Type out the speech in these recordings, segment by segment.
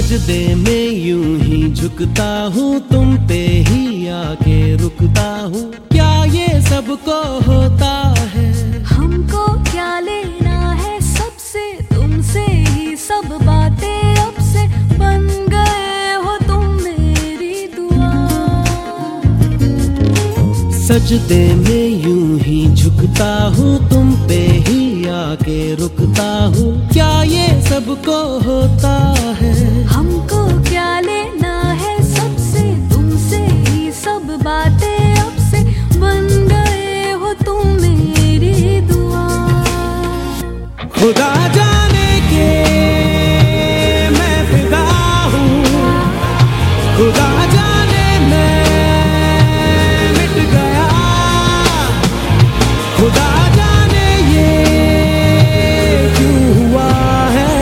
सजदे में यूं ही झुकता हूँ, तुम पे ही आके रुकता हूँ। क्या ये सबको होता है? हमको क्या लेना है सबसे, तुमसे ही सब बातें अब से बन गए हो तुम मेरी दुआ। सजदे में यूं ही झुकता हूँ, तुम पे ही आके रुकता हूँ। क्या ये सबको होता है? हमको क्या लेना है सबसे, तुमसे ही सब बातें अब से बन गए हो तुम मेरी दुआ। खुदा जाने के मैं फिदा हूँ, खुदा जाने मैं मिट गया। खुदा जाने ये क्यों हुआ है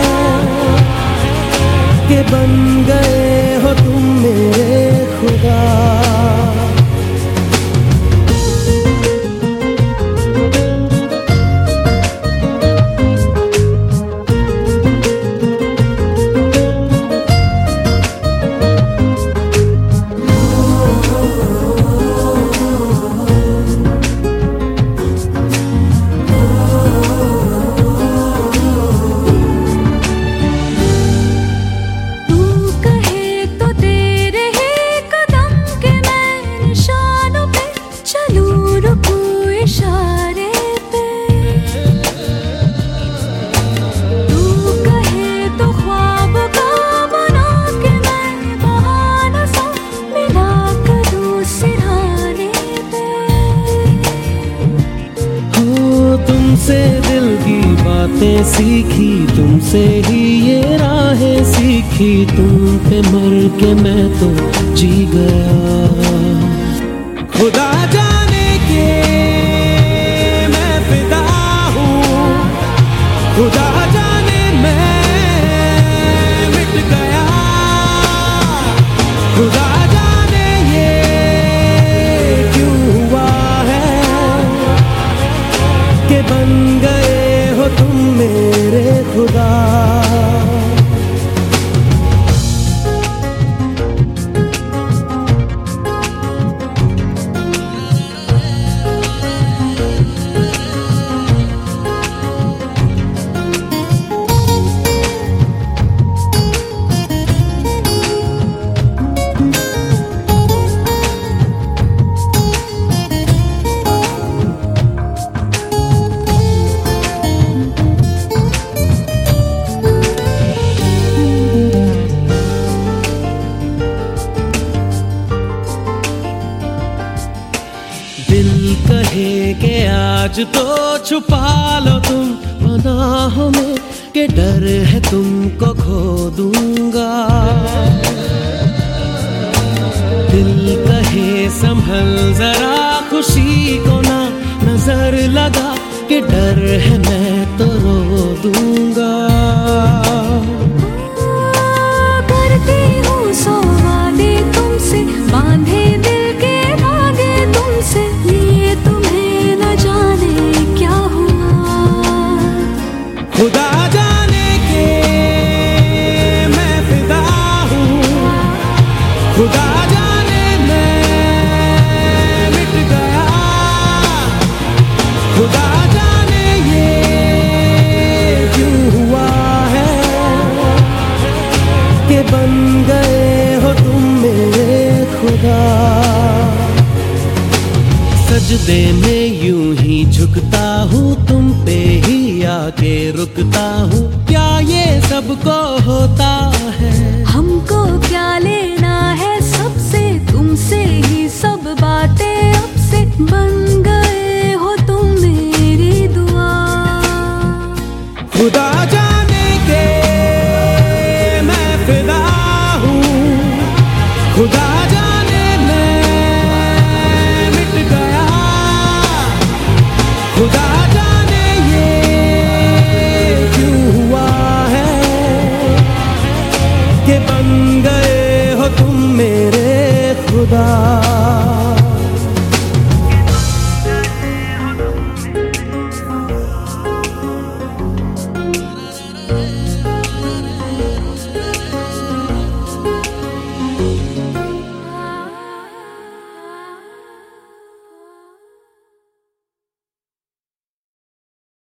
कि बन गए हो तुम मेरे खुदा। तुमसे दिल की बातें सीखी, तुमसे ही ये राहें सीखी। तुम पे मर के मैं तो जी गया। खुदा जाने के मैं फिदा हूँ, खुदा जाने मैं मिट गया। खुदा जाने ये क्यों हुआ है कि बन गए हो तुम मेरे खुदा। दिल कहे कि आज तो छुपा लो तुम पनाहों में, कि डर है तुमको खो दूंगा। दिल कहे संभल जरा खुशी को ना नजर लगा, कि डर है मैं तो रो दूंगा। करती हूँ सौ वादे तुमसे, बांधे दिल के धागे तुमसे, ये तुम्हें न जाने क्या हुआ। खुदा जाने के मैं फिदा हूँ, खुदा जाने मैं मिट गया। खुदा जाने ये क्यों हुआ है कि बन गए हो तुम मेरे खुदा। सजदे में यूं ही झुकता हूँ, तुम पे ही आके रुकता हूँ। क्या ये सबको होता है? हमको क्या लेना है सबसे, तुमसे ही सब बातें